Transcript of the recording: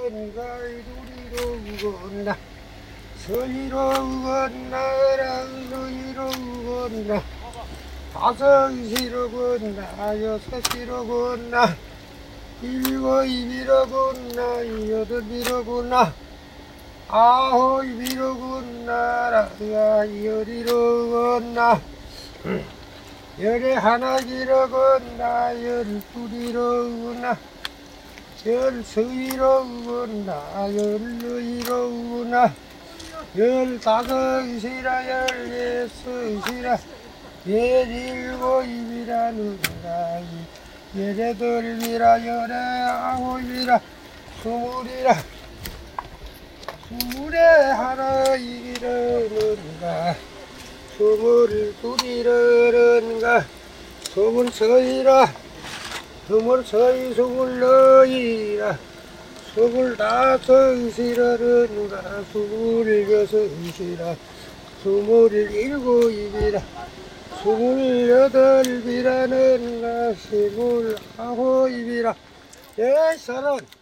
우건가 이리로 우건나 서리로 우건나 랑서리로 우건나 다섯시로 우건나 여섯시로 우건나 일곱이로 우건나 여덟이로 우건나 아홉이로 우건나 열이로 우건나 열에 하나기로 우건나 열둘이로 우건나 열서이로 우건나 열너이로 우건나 열다섯이라 열여섯이라 열일곱이라 누가 열여덟이라 열아홉이라 스물이라 스물에 하나 이르는가 스물둘이르는가 스물서이라 스물서이 스물너이라 스물다섯이라는가 스물여섯이라 스물일곱이라 스물여덟이라는가 스물아홉이라 10, 30